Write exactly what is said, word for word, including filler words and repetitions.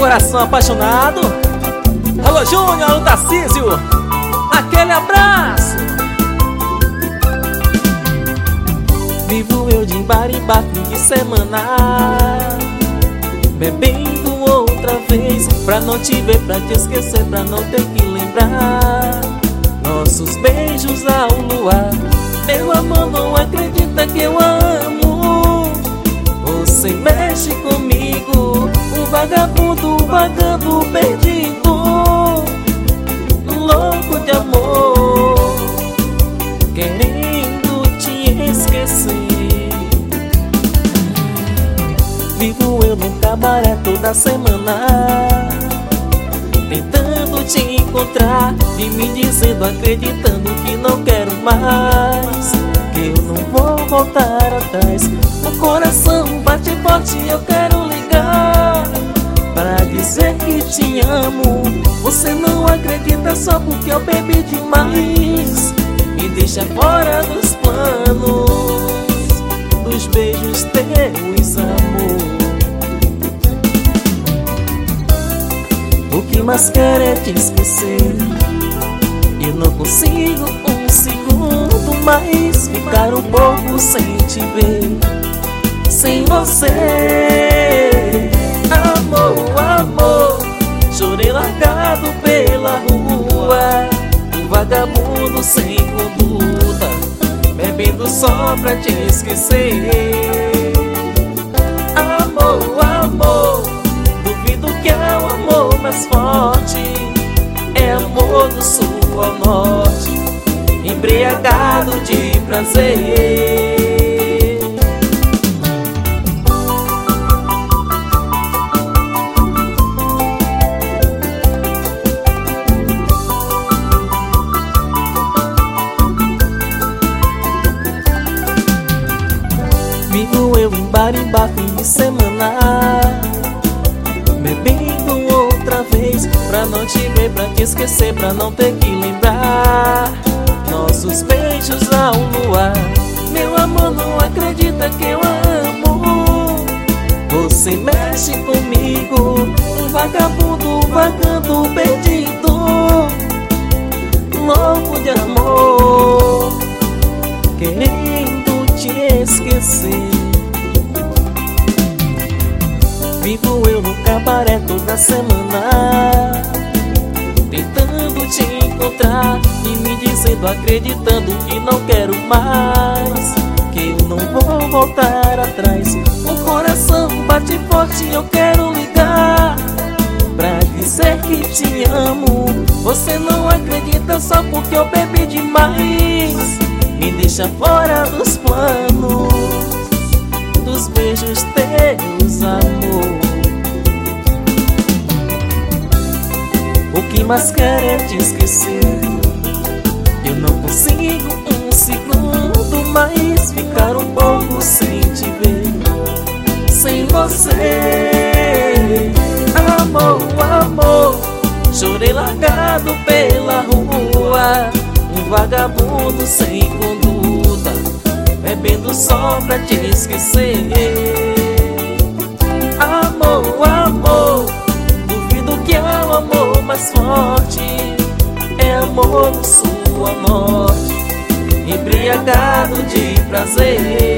coração apaixonado. Alô Júnior, alô Tarcísio, aquele abraço. Vivo eu de bar em bar fim de semana, bebendo outra vez, pra não te ver, pra te esquecer, pra não ter que lembrar nossos beijos ao luar. Meu amor, não acredita que eu amo. Você mexe comigo, um vagabundo vagando perdido, louco de amor, querendo te esquecer. Vivo eu num cabaré toda semana, tentando te encontrar e me dizendo, acreditando que não quero mais, que eu não vou voltar atrás. O coração bate forte, eu quero ligar para dizer que te amo. Você não acredita só porque eu bebi demais, me deixa fora dos planos, dos beijos teus, amor. O que mais quero é te esquecer, eu não consigo um segundo mais ficar um pouco sem te ver, sem você. Amor, amor, chorei largado pela rua, um vagabundo sem conduta, bebendo só pra te esquecer. Amor, amor, duvido que é o amor mais forte, é amor do sul ao norte, embriagado de prazer. Vivo eu em bar em bar fim de semana, bebendo outra vez, pra não te ver, pra te esquecer, pra não ter que lembrar nossos beijos ao luar. Meu amor, não acredita que eu amo. Você mexe comigo, um vagabundo vagando perdido, louco de amor, querendo te esquecer. Vivo eu no cabaré toda semana, tentando te encontrar e me dizendo, acreditando que não quero mais, que eu não vou voltar atrás. O coração bate forte, eu quero ligar pra dizer que te amo. Você não acredita só porque eu bebi demais, me deixa fora dos planos, dos beijos teus, amor. O que mais quero é te esquecer, eu não consigo um segundo mais ficar um pouco sem te ver, sem você. Amor, amor, chorei largado pela rua, um vagabundo sem conduta, bebendo só pra te esquecer. Amor, amor, duvido que é o amor mais forte, é amor do sul ao norte, embriagado de prazer.